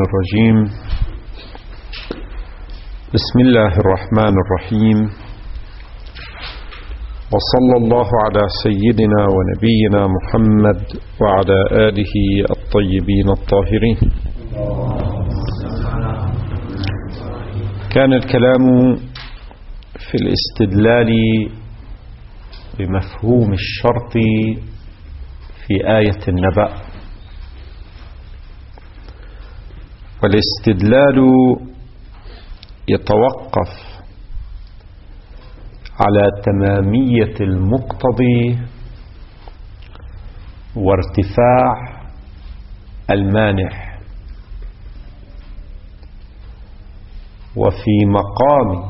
الرجيم. بسم الله الرحمن الرحيم، وصلى الله على سيدنا ونبينا محمد وعلى آله الطيبين الطاهرين. كان الكلام في الاستدلال بمفهوم الشرط في آية النبأ، والاستدلال يتوقف على تمامية المقتضي وارتفاع المانع، وفي مقام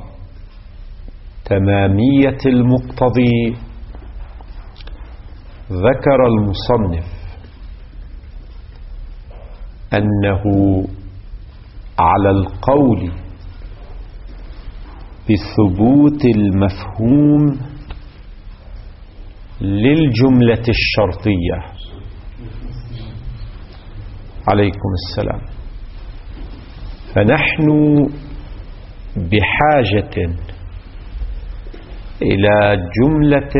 تمامية المقتضي ذكر المصنف أنه على القول بثبوت المفهوم للجملة الشرطية. عليكم السلام. فنحن بحاجة إلى جملة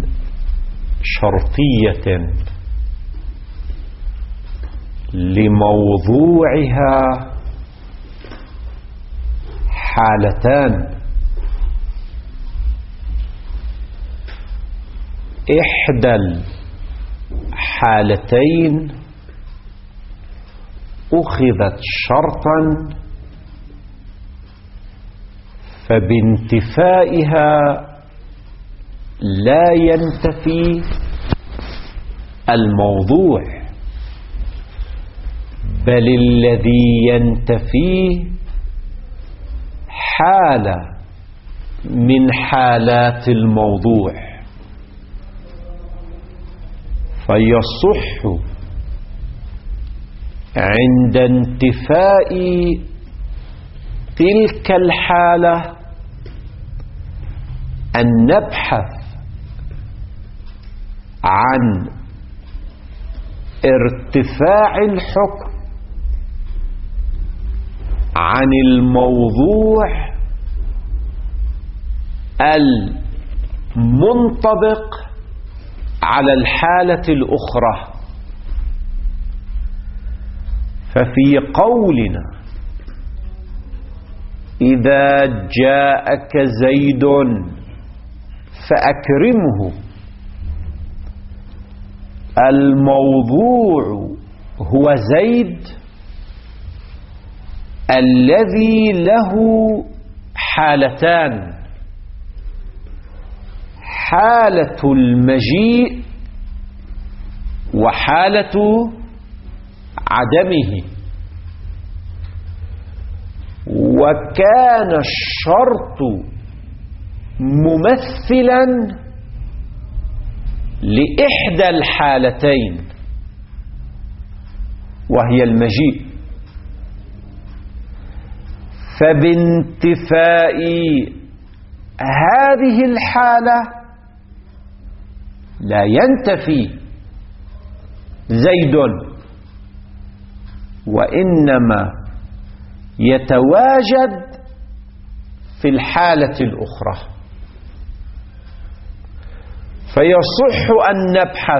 شرطية لموضوعها حالتان: إحدى الحالتين أخذت شرطا، فبانتفائها لا ينتفي الموضوع، بل الذي ينتفيه حالة من حالات الموضوع. فيصح عند انتفاء تلك الحالة أن نبحث عن ارتفاع الحكم عن الموضوع المنطبق على الحالة الأخرى. ففي قولنا إذا جاءك زيد فأكرمه، الموضوع هو زيد الذي له حالتان: حالة المجيء وحالة عدمه. وكان الشرط ممثلا لإحدى الحالتين وهي المجيء. فبانتفاء هذه الحالة لا ينتفي زيد، وإنما يتواجد في الحالة الأخرى. فيصح أن نبحث: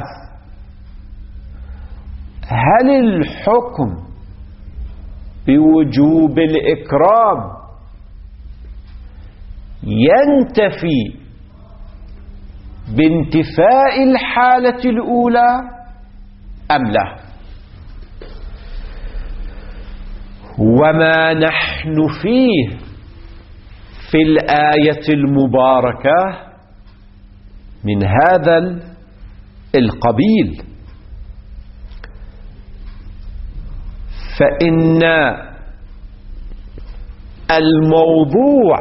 هل الحكم بوجوب الإكرام ينتفي بانتفاء الحالة الأولى أم لا؟ وما نحن فيه في الآية المباركة من هذا القبيل. فإن الموضوع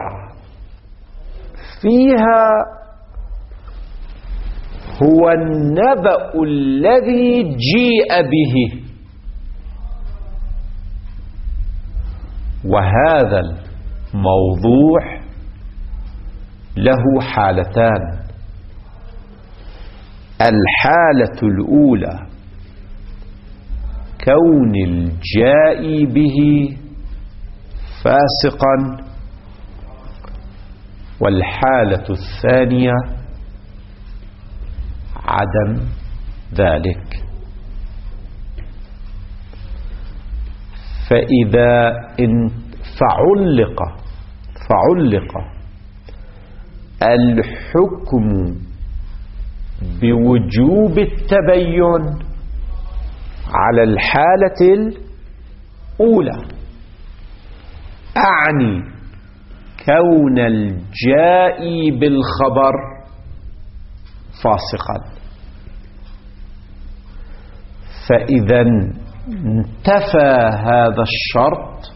فيها هو النبأ الذي جيء به، وهذا الموضوع له حالتان: الحالة الأولى كون الجائي به فاسقا. والحالة الثانية عدم ذلك. فإذا فعلق الحكم بوجوب التبين على الحالة الأولى، أعني كون الجائي بالخبر فاسقا، فإذا انتفى هذا الشرط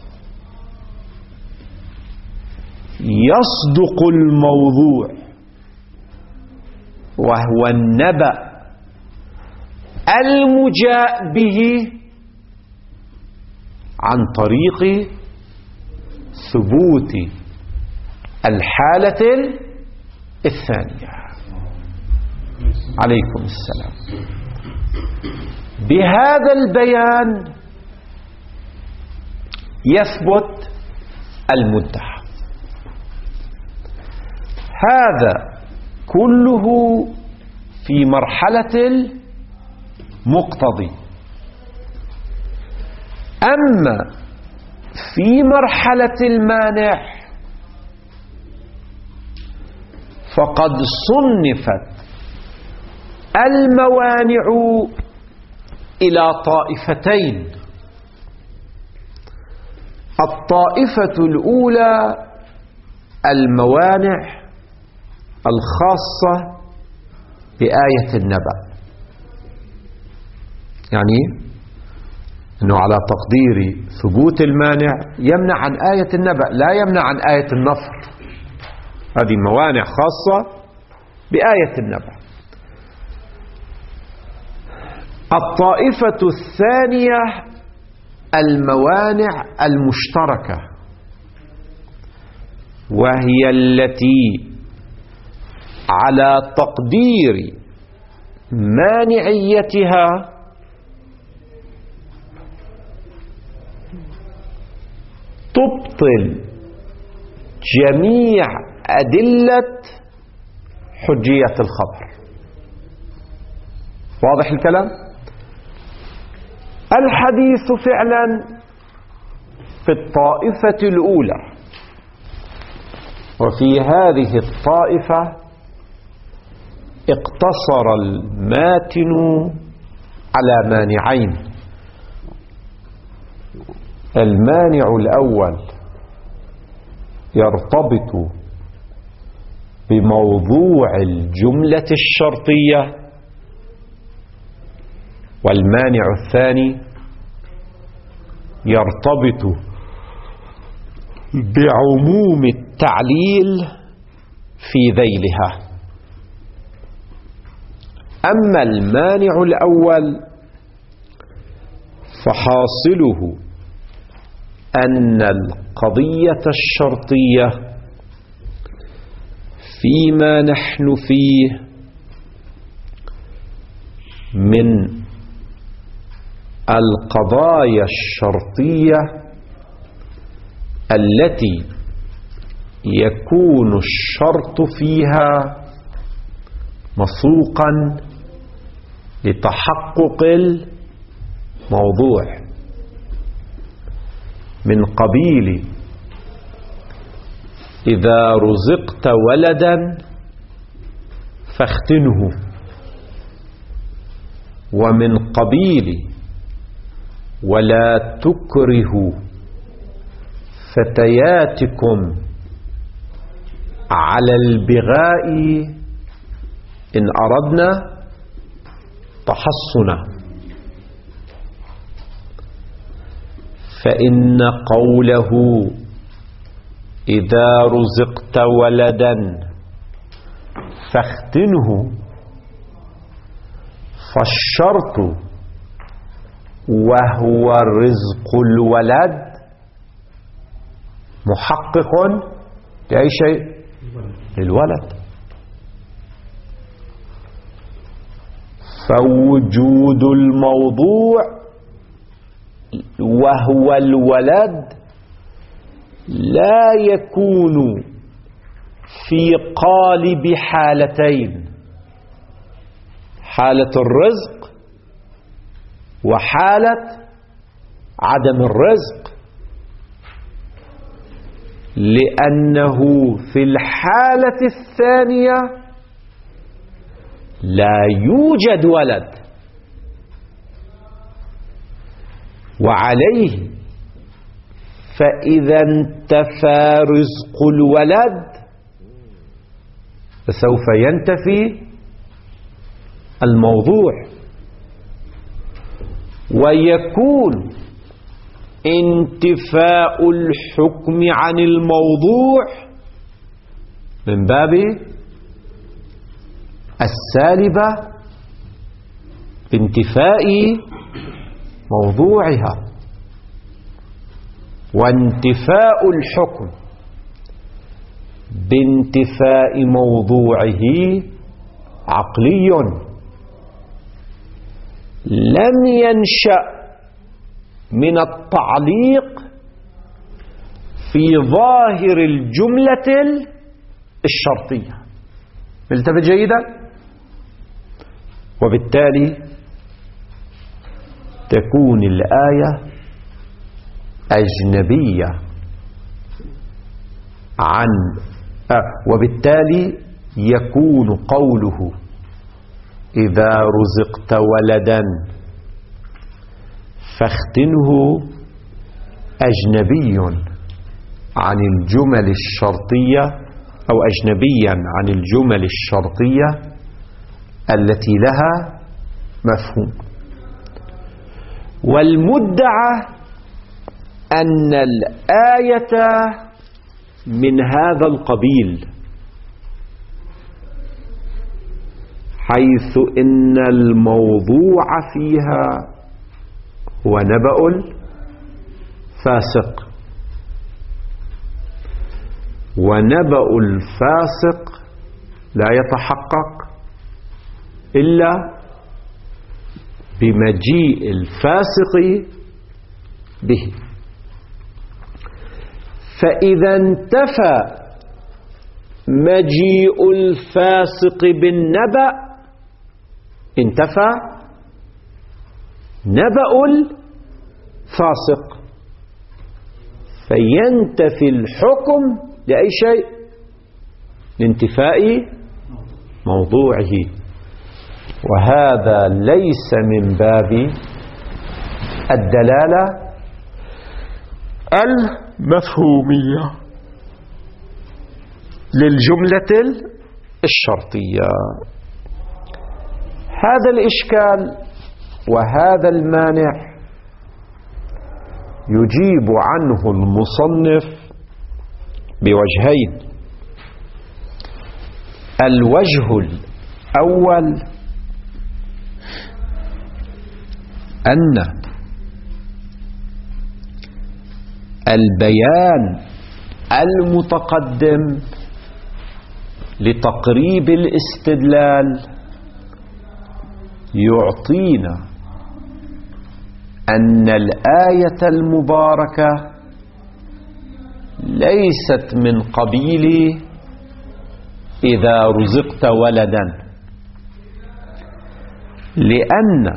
يصدق الموضوع وهو النبأ المجاء به عن طريق ثبوت الحالة الثانية. عليكم السلام. بهذا البيان يثبت المدعى. هذا كله في مرحلة المقتضي. أما في مرحلة المانع فقد صنفت الموانع إلى طائفتين. الطائفة الأولى الموانع الخاصة بآية النبأ، يعني أنه على تقدير ثبوت المانع يمنع عن آية النبأ، لا يمنع عن آية النصر. هذه موانع خاصة بآية النبأ. الطائفة الثانية الموانع المشتركة، وهي التي على تقدير مانعيتها تبطل جميع أدلة حجية الخبر. واضح الكلام؟ الحديث فعلا في الطائفة الأولى، وفي هذه الطائفة اقتصر الماتن على مانعين. المانع الأول يرتبط بموضوع الجملة الشرطية، والمانع الثاني يرتبط بعموم التعليل في ذيلها. أما المانع الأول فحاصله أن القضية الشرطية فيما نحن فيه من القضايا الشرطية التي يكون الشرط فيها مسوقا لتحقق الموضوع، من قبيل إذا رزقت ولدا فاختنه، ومن قبيل ولا تكرهوا فتياتكم على البغاء إن أردنا تحصنا. فإن قوله إذا رزقت ولدا فاختنه، فالشرط وهو رزق الولد محقق لأي شيء؟ للولد. فوجود الموضوع وهو الولد لا يكون في قالب حالتين: حالة الرزق وحالة عدم الرزق، لأنه في الحالة الثانية لا يوجد ولد، وعليه فإذا انتفى رزق الولد فسوف ينتفي الموضوع، ويكون انتفاء الحكم عن الموضوع من باب السالبة بانتفاء موضوعها، وانتفاء الحكم بانتفاء موضوعه عقلي لم ينشأ من التعليق في ظاهر الجملة الشرطية. التفت جيدا. وبالتالي تكون الآية أجنبية عن وبالتالي يكون قوله إذا رزقت ولدا فاختنه أجنبي عن الجمل الشرطية، أو أجنبيا عن الجمل الشرطية التي لها مفهوم. والمدعى أن الآية من هذا القبيل، حيث إن الموضوع فيها هو نبأ فاسق، ونبأ الفاسق لا يتحقق إلا بمجيء الفاسق به. فإذا انتفى مجيء الفاسق بالنبأ انتفى نبأ الفاسق، فينتفي الحكم لأي شيء؟ لانتفاء موضوعه، وهذا ليس من باب الدلالة المفهومية للجملة الشرطية. هذا الإشكال وهذا المانع يجيب عنه المصنف بوجهين. الوجه الأول أن البيان المتقدم لتقريب الاستدلال يعطينا أن الآية المباركة ليست من قبيل إذا رزقت ولدا، لأن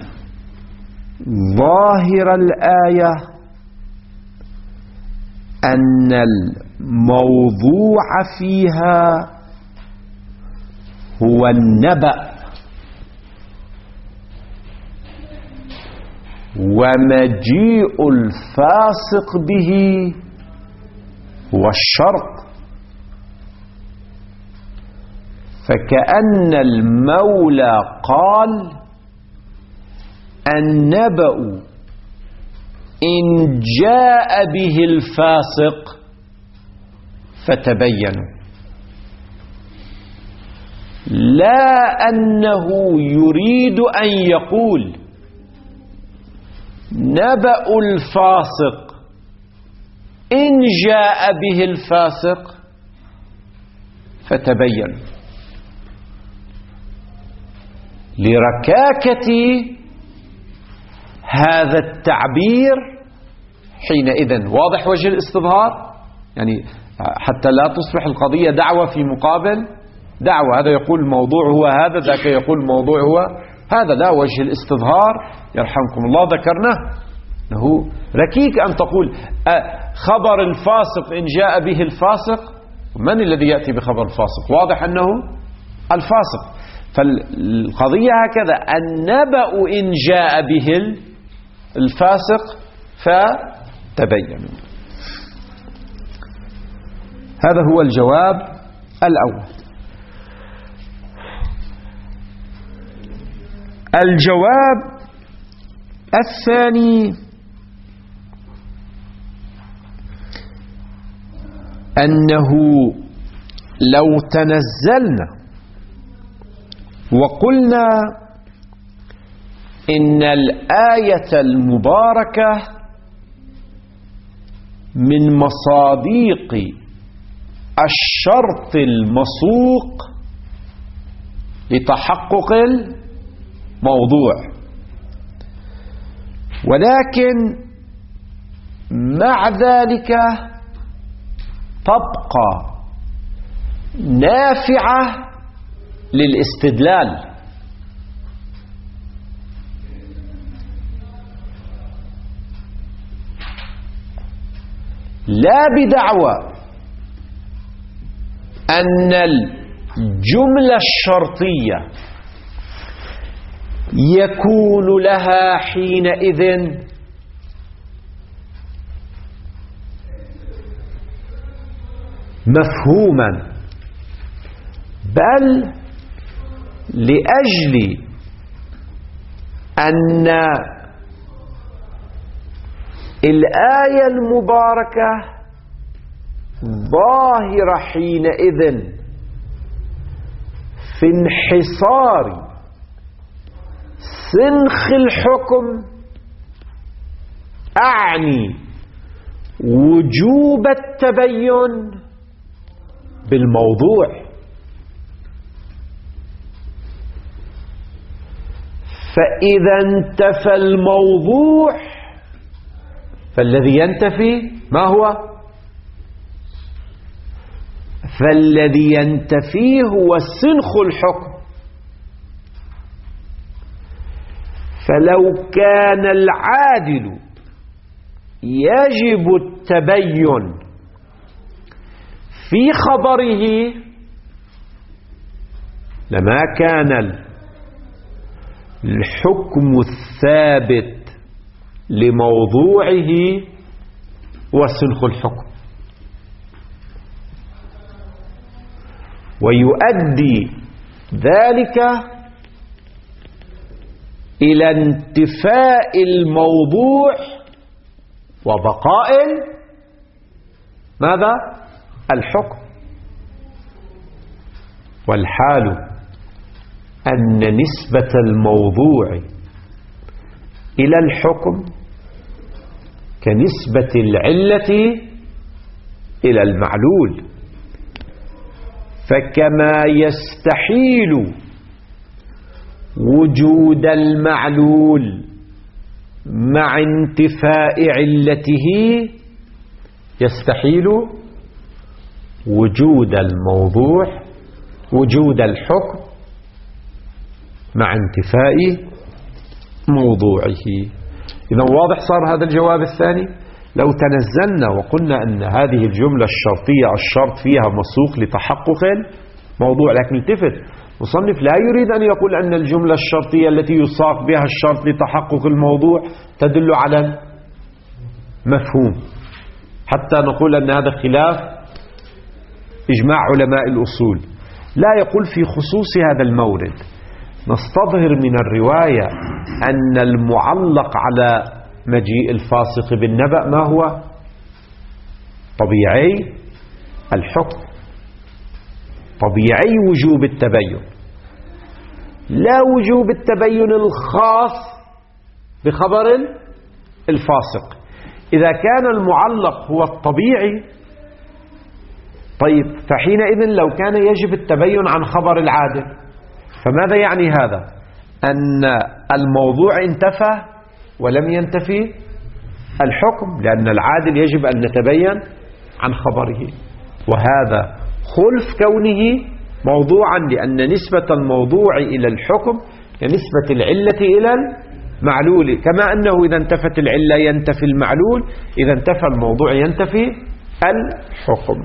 ظاهر الآية أن الموضوع فيها هو النبأ، ومجيء الفاسق به هو الشرط. فكأن المولى قال: النبأ إن جاء به الفاسق فتبينوا، لا أنه يريد أن يقول نبأ الفاسق إن جاء به الفاسق فتبين، لركاكة هذا التعبير حينئذ واضح وجه الاستظهار، يعني حتى لا تصبح القضية دعوة في مقابل دعوة، هذا يقول الموضوع هو هذا، ذاك يقول الموضوع هو هذا، لا وجه الاستظهار يرحمكم الله ذكرناه أنه ركيك أن تقول خبر الفاسق إن جاء به الفاسق، من الذي يأتي بخبر الفاسق؟ واضح أنه الفاسق. فالقضية هكذا، النبأ إن جاء به الفاسق فتبين. هذا هو الجواب الأول. الجواب الثاني أنه لو تنزلنا وقلنا إن الآية المباركة من مصاديق الشرط المسوق لتحقق الموضوع، ولكن مع ذلك تبقى نافعة للاستدلال، لا بدعوى أن الجملة الشرطية يكون لها حينئذ مفهوما، بل لأجل أن الآية المباركة ظاهرة حينئذ في انحصار سنخ الحكم، أعني وجوب التبين بالموضوع. فإذا انتفى الموضوع فالذي ينتفي ما هو؟ فالذي ينتفي هو سنخ الحكم. فلو كان العادل يجب التبين في خبره لما كان الحكم الثابت لموضوعه وسنخ الحكم، ويؤدي ذلك إلى انتفاء الموضوع وبقاء ماذا؟ الحكم. والحال أن نسبة الموضوع إلى الحكم كنسبة العلة إلى المعلول، فكما يستحيل وجود المعلول مع انتفاء علته، يستحيل وجود الموضوع وجود الحكم مع انتفاء موضوعه. إذا واضح صار هذا الجواب الثاني. لو تنزلنا وقلنا أن هذه الجملة الشرطية الشرط فيها مسوق لتحقق الموضوع، لكن التفت مصنف لا يريد أن يقول أن الجملة الشرطية التي يساق بها الشرط لتحقق الموضوع تدل على المفهوم، حتى نقول أن هذا خلاف إجماع علماء الأصول. لا، يقول في خصوص هذا المورد نستظهر من الرواية أن المعلق على مجيء الفاسق بالنبأ ما هو؟ طبيعي الحكم، طبيعي وجوب التبين، لا وجوب التبين الخاص بخبر الفاسق. إذا كان المعلق هو الطبيعي، طيب فحينئذ لو كان يجب التبين عن خبر العادل، فماذا يعني هذا؟ أن الموضوع انتفى ولم ينتفي الحكم، لأن العادل يجب أن نتبين عن خبره، وهذا خلف كونه موضوعا، لأن نسبة الموضوع إلى الحكم كنسبة العلة إلى المعلول، كما أنه إذا انتفت العلة ينتفي المعلول، إذا انتفى الموضوع ينتفي الحكم.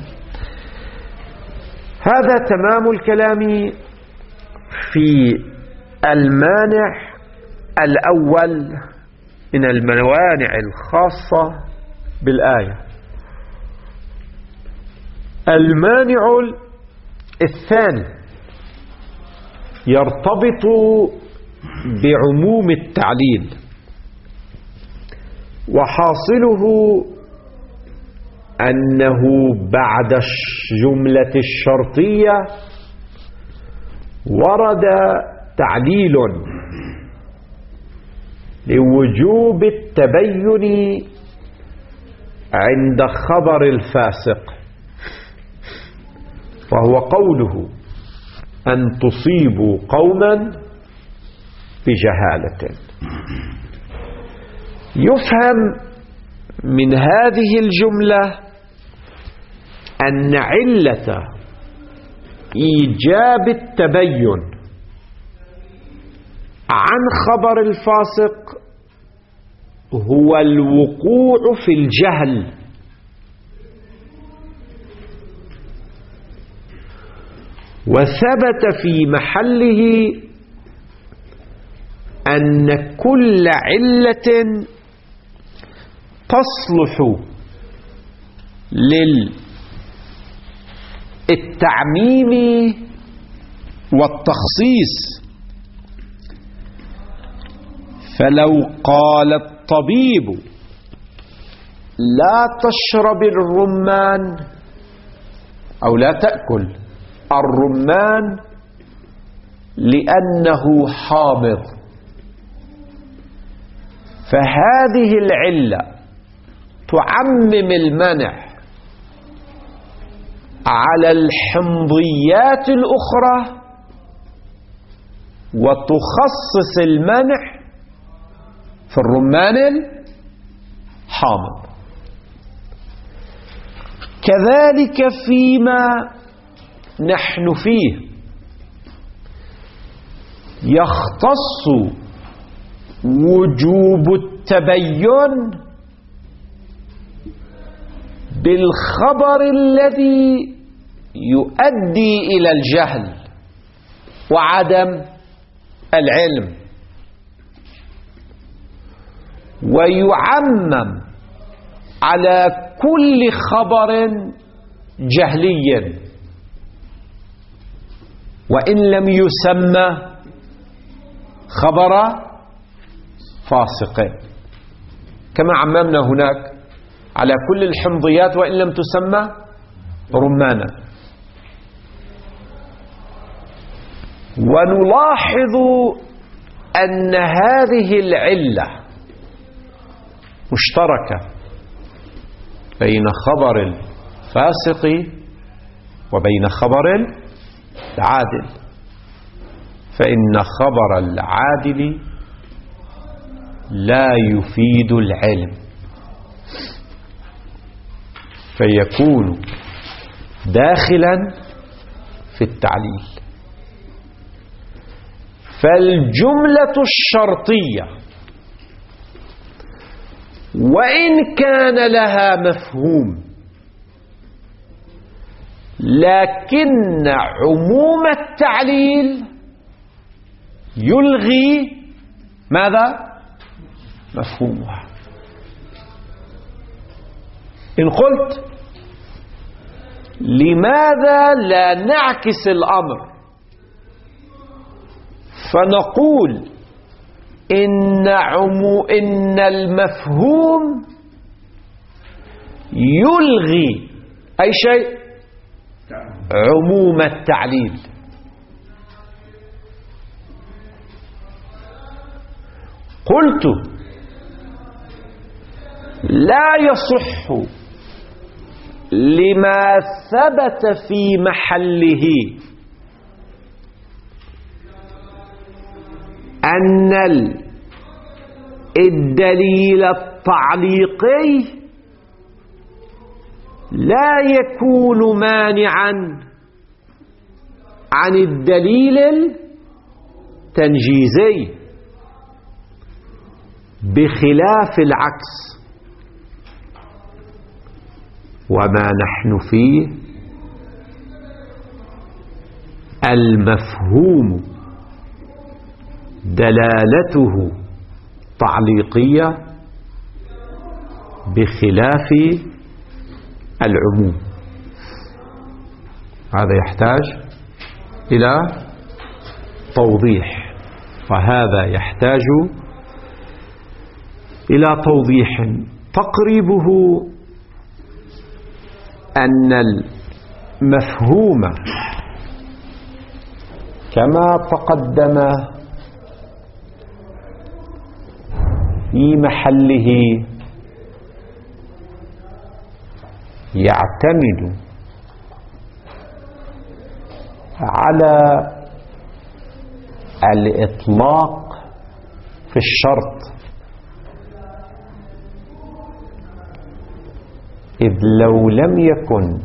هذا تمام الكلام في المانع الأول من الموانع الخاصة بالآية. المانع الثاني يرتبط بعموم التعليل، وحاصله أنه بعد الجملة الشرطية ورد تعليل لوجوب التبين عند خبر الفاسق، وهو قوله أن تصيبوا قوما بجهالة. يفهم من هذه الجملة أن علة إيجاب التبين عن خبر الفاسق هو الوقوع في الجهل، وثبت في محله أن كل علة تصلح للتعميم والتخصيص. فلو قال الطبيب لا تشرب الرمان أو لا تأكل الرمان لأنه حامض، فهذه العلة تعمم المنع على الحمضيات الأخرى وتخصص المنع في الرمان الحامض. كذلك فيما نحن فيه يختص وجوب التبين بالخبر الذي يؤدي إلى الجهل وعدم العلم، ويعمم على كل خبر جهلي وإن لم يسمى خبر فاسق، كما عممنا هناك على كل الحمضيات وإن لم تسمى رمانا. ونلاحظ أن هذه العلة مشتركة بين خبر الفاسق وبين خبر العادل، فإن خبر العادل لا يفيد العلم، فيكون داخلا في التعليل. فالجملة الشرطية وإن كان لها مفهوم، لكن عموم التعليل يلغي ماذا؟ مفهومها. إن قلت لماذا لا نعكس الأمر فنقول إن المفهوم يلغي أي شيء؟ عموم التعليل. قلت لا يصح لما ثبت في محله أن الدليل التعليقي لا يكون مانعا عن الدليل التنجيزي، بخلاف العكس. وما نحن فيه المفهوم دلالته تعليقية بخلاف العموم. هذا يحتاج إلى توضيح، وهذا يحتاج إلى توضيح. تقريبه أن المفهوم كما تقدم في محله يعتمد على الإطلاق في الشرط، إذ لو لم يكن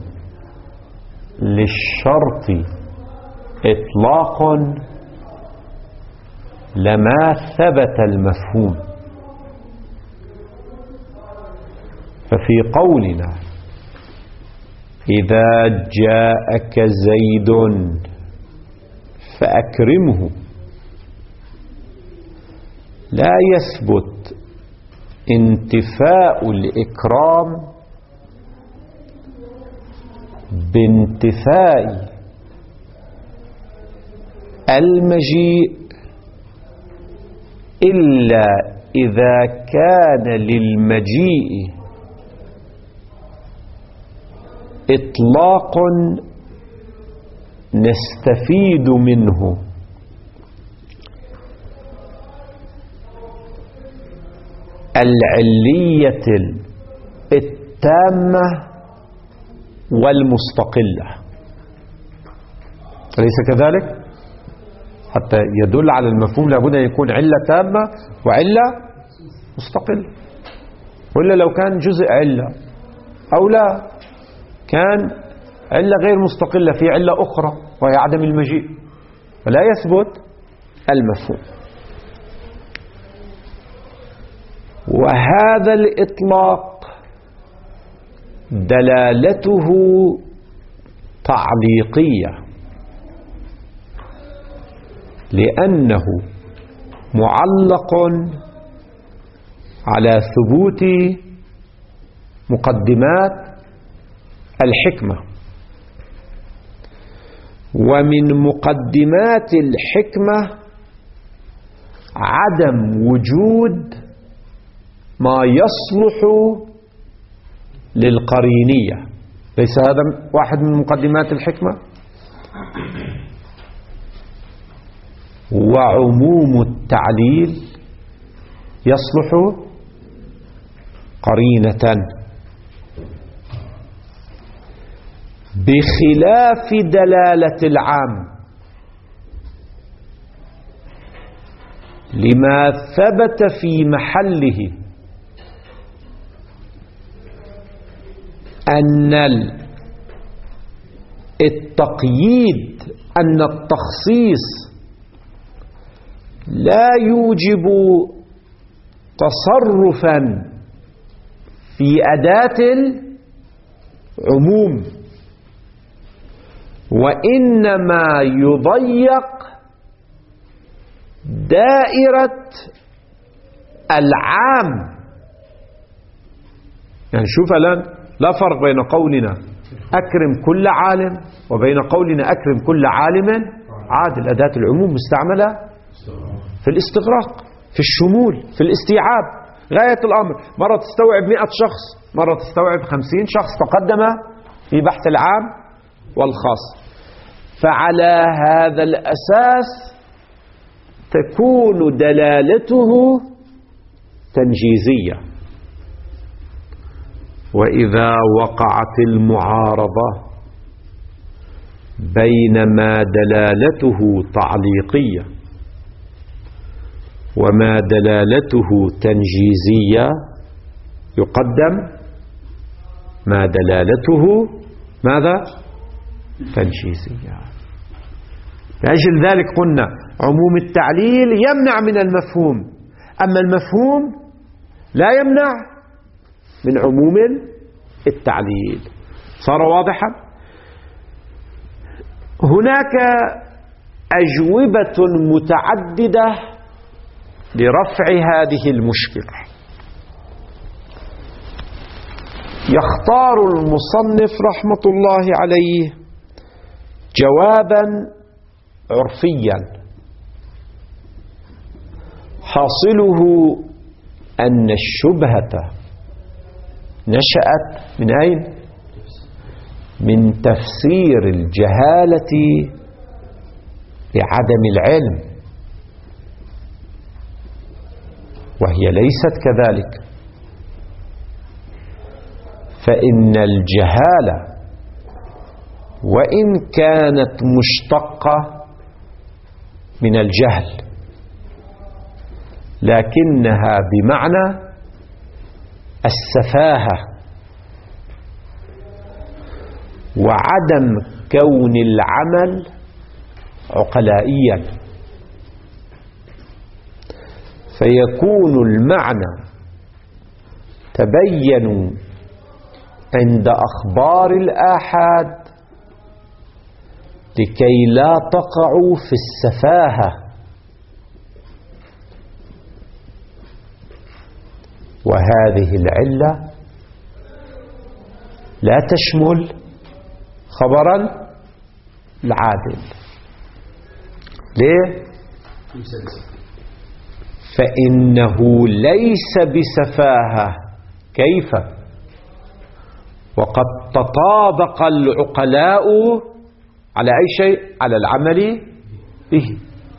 للشرط إطلاق لما ثبت المفهوم. ففي قولنا إذا جاءك زيد فأكرمه لا يثبت انتفاء الإكرام بانتفاء المجيء إلا إذا كان للمجيء إطلاق نستفيد منه العلية التامة والمستقلة، أليس كذلك؟ حتى يدل على المفهوم لابد أن يكون علة تامة وعلة مستقلة، وإلا لو كان جزء علة أو لا كان علة غير مستقلة في علة أخرى وهي عدم المجيء، فلا يثبت المفهوم. وهذا الإطلاق دلالته تعليقية لأنه معلق على ثبوت مقدمات الحكمة، ومن مقدمات الحكمة عدم وجود ما يصلح للقرينية. ليس هذا واحد من مقدمات الحكمة؟ وعموم التعليل يصلح قرينة، بخلاف دلالة العام لما ثبت في محله أن التقييد، أن التخصيص لا يوجب تصرفا في أداة العموم، وإنما يضيق دائرة العام. يعني شوف الآن لا فرق بين قولنا أكرم كل عالم وبين قولنا أكرم كل عالم عادل. أداة العموم مستعملة في الاستغراق، في الشمول، في الاستيعاب، غاية الأمر. مرة تستوعب 100 شخص، مرة تستوعب 50 شخص، تقدم في بحث العام والخاص. فعلى هذا الأساس تكون دلالته تنجيزية. وإذا وقعت المعارضة بين ما دلالته تعليقية وما دلالته تنجيزية يقدم ما دلالته ماذا؟ تنشيزية. لأجل ذلك قلنا عموم التعليل يمنع من المفهوم، أما المفهوم لا يمنع من عموم التعليل. صار واضحا؟ هناك أجوبة متعددة لرفع هذه المشكلة. يختار المصنف رحمة الله عليه جوابا عرفيا حاصله أن الشبهة نشأت من أين؟ من تفسير الجهالة بعدم العلم، وهي ليست كذلك، فإن الجهالة وإن كانت مشتقة من الجهل لكنها بمعنى السفاهة وعدم كون العمل عقلائيا، فيكون المعنى تبين عند أخبار الآحاد لكي لا تقعوا في السفاهة، وهذه العلة لا تشمل خبرا العادل. ليه؟ فإنه ليس بسفاهة. كيف؟ وقد تطابق العقلاء على أي شيء؟ على العمل به.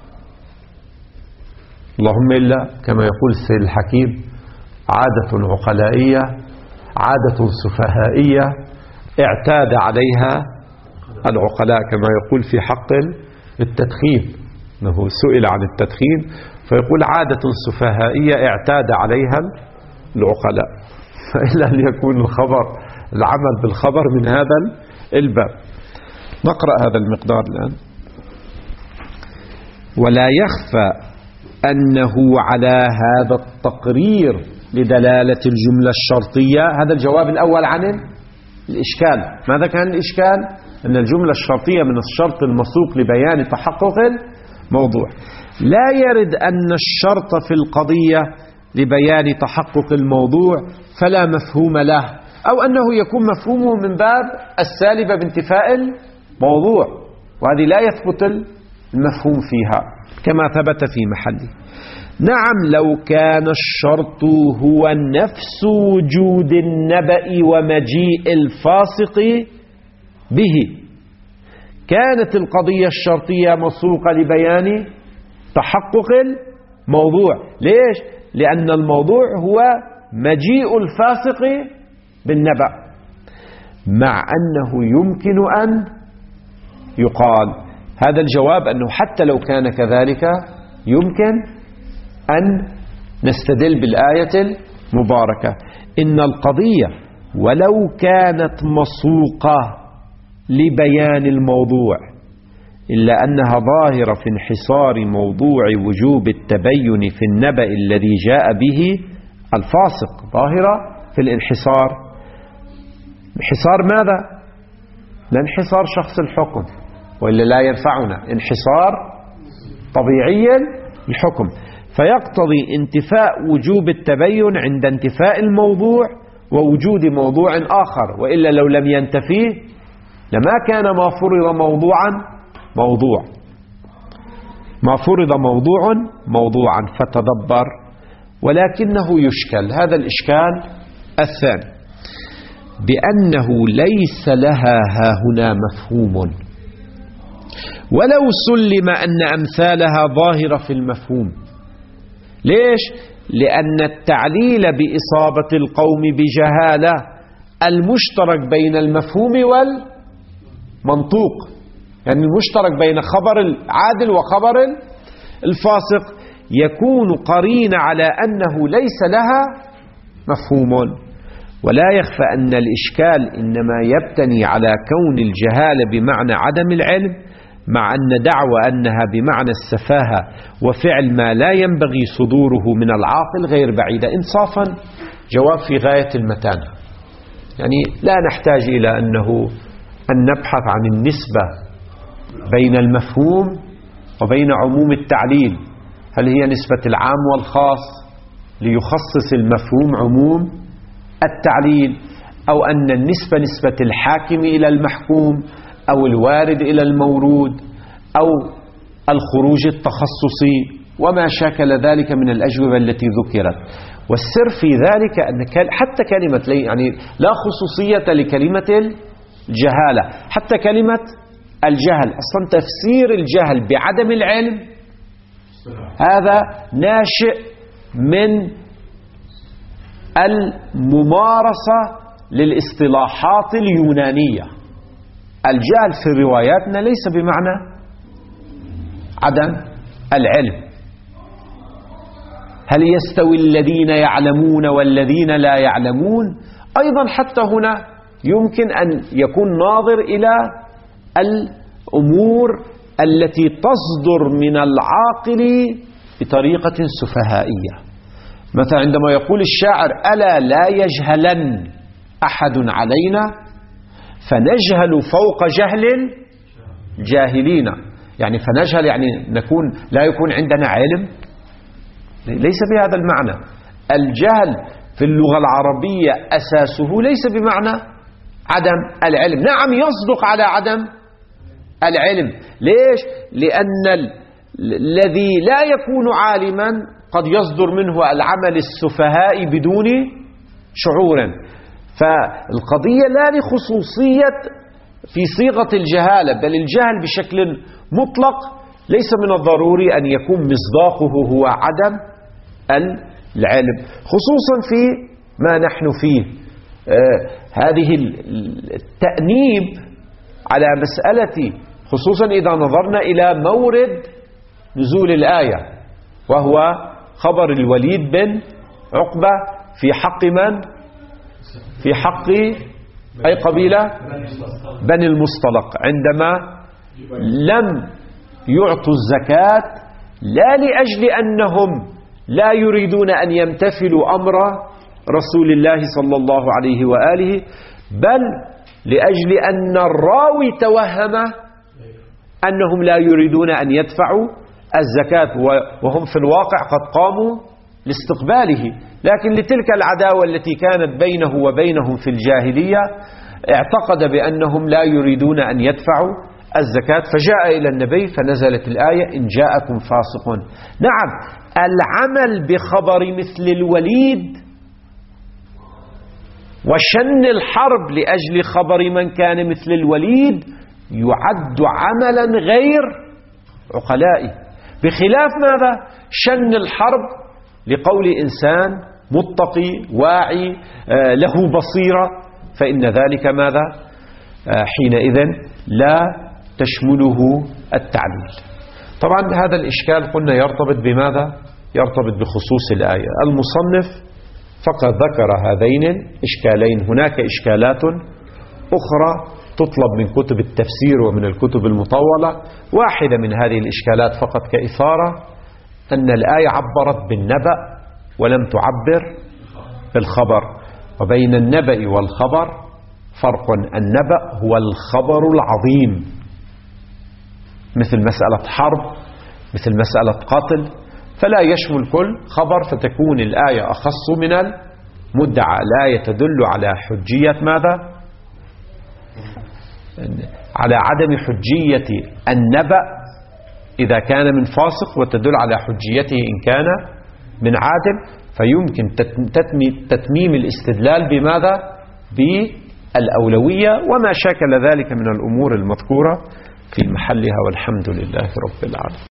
اللهم إلا كما يقول السيد الحكيم عادة عقلائية عادة سفهائية اعتاد عليها العقلاء، كما يقول في حق التدخين، أنه سئل عن التدخين فيقول عادة سفهائية اعتاد عليها العقلاء، فإلا أن يكون العمل بالخبر من هذا الباب. نقرأ هذا المقدار الآن. ولا يخفى أنه على هذا التقرير لدلالة الجملة الشرطية، هذا الجواب الأول عن الإشكال. ماذا كان الإشكال؟ أن الجملة الشرطية من الشرط المسوق لبيان تحقق الموضوع. لا يرد أن الشرط في القضية لبيان تحقق الموضوع فلا مفهوم له، أو أنه يكون مفهومه من باب السالبة بانتفاء الموضوع، وهذه لا يثبت المفهوم فيها كما ثبت في محله. نعم، لو كان الشرط هو نفس وجود النبأ ومجيء الفاسق به كانت القضية الشرطية مسوقة لبيان تحقق الموضوع. ليش؟ لأن الموضوع هو مجيء الفاسق بالنبأ، مع أنه يمكن أن يقال هذا الجواب أنه حتى لو كان كذلك يمكن أن نستدل بالآية المباركة إن القضية ولو كانت مسوقة لبيان الموضوع إلا أنها ظاهرة في انحصار موضوع وجوب التبين في النبأ الذي جاء به الفاسق، ظاهرة في الانحصار. انحصار ماذا؟ لا انحصار شخص الحكم، وإلا لا ينفعنا، انحصار طبيعي الحكم، فيقتضي انتفاء وجوب التبين عند انتفاء الموضوع ووجود موضوع آخر، وإلا لو لم ينتفيه لما كان ما فرض موضوعا فتدبر. ولكنه يشكل هذا الإشكال الثاني بأنه ليس لها هاهنا مفهوم، ولو سلم أن أمثالها ظاهرة في المفهوم. ليش؟ لأن التعليل بإصابة القوم بجهالة المشترك بين المفهوم والمنطوق، يعني المشترك بين خبر العادل وخبر الفاسق، يكون قرين على أنه ليس لها مفهوم. ولا يخفى أن الإشكال إنما يبتني على كون الجهالة بمعنى عدم العلم، مع أن دعوى أنها بمعنى السفاهة وفعل ما لا ينبغي صدوره من العاقل غير بعيدة. إنصافا جواب في غاية المتانة، يعني لا نحتاج إلى أن نبحث عن النسبة بين المفهوم وبين عموم التعليل، هل هي نسبة العام والخاص ليخصص المفهوم عموم التعليل، أو أن النسبة نسبة الحاكم إلى المحكوم، أو الوارد إلى المورود، أو الخروج التخصصي وما شاكل ذلك من الأجوبة التي ذكرت. والسر في ذلك أن حتى كلمة يعني لا خصوصية لكلمة الجهالة، حتى كلمة الجهل أصلا تفسير الجهل بعدم العلم هذا ناشئ من الممارسة للاصطلاحات اليونانية. الجهل في رواياتنا ليس بمعنى عدم العلم. هل يستوي الذين يعلمون والذين لا يعلمون؟ أيضا حتى هنا يمكن أن يكون ناظر إلى الأمور التي تصدر من العاقل بطريقة سفهائية. مثلا عندما يقول الشاعر ألا لا يجهلن أحد علينا فنجهل فوق جهل الجاهلين، يعني فنجهل يعني لا يكون عندنا علم، ليس بهذا المعنى. الجهل في اللغة العربية أساسه ليس بمعنى عدم العلم، نعم يصدق على عدم العلم. ليش؟ لأن الذي لا يكون عالما قد يصدر منه العمل السفهاء بدون شعور. فالقضية لا لخصوصية في صيغة الجهالة، بل الجهل بشكل مطلق ليس من الضروري أن يكون مصداقه هو عدم العلم، خصوصا في ما نحن فيه. هذه التأنيب على مسألة، خصوصا إذا نظرنا إلى مورد نزول الآية وهو خبر الوليد بن عقبة في حق من؟ في حق أي قبيلة؟ بني المصطلق، عندما لم يعطوا الزكاة لا لأجل أنهم لا يريدون أن يمتثلوا أمر رسول الله صلى الله عليه وآله، بل لأجل أن الراوي توهم أنهم لا يريدون أن يدفعوا الزكاة، وهم في الواقع قد قاموا لاستقباله، لكن لتلك العداوة التي كانت بينه وبينهم في الجاهلية اعتقد بأنهم لا يريدون أن يدفعوا الزكاة، فجاء إلى النبي فنزلت الآية إن جاءكم فاسق. نعم، العمل بخبر مثل الوليد وشن الحرب لأجل خبر من كان مثل الوليد يعد عملا غير عقلائي، بخلاف ماذا؟ شن الحرب لقول إنسان متقي واعي له بصيرة، فإن ذلك ماذا؟ حينئذ لا تشمله التعليل. طبعا هذا الإشكال قلنا يرتبط بماذا؟ يرتبط بخصوص الآية. المصنف فقط ذكر هذين الإشكالين، هناك إشكالات أخرى تطلب من كتب التفسير ومن الكتب المطولة. واحدة من هذه الإشكالات فقط كإثارة أن الآية عبرت بالنبأ ولم تعبر بالخبر، وبين النبأ والخبر فرق. النبأ هو الخبر العظيم، مثل مسألة حرب، مثل مسألة قتل، فلا يشمل كل خبر، فتكون الآية أخص من المدعى. الآية تدل على حجية ماذا؟ على عدم حجية النبأ إذا كان من فاسق، وتدل على حجيته إن كان من عادل، فيمكن تتميم الاستدلال بماذا؟ بالأولوية وما شاكل ذلك من الأمور المذكورة في محلها، والحمد لله رب العالمين.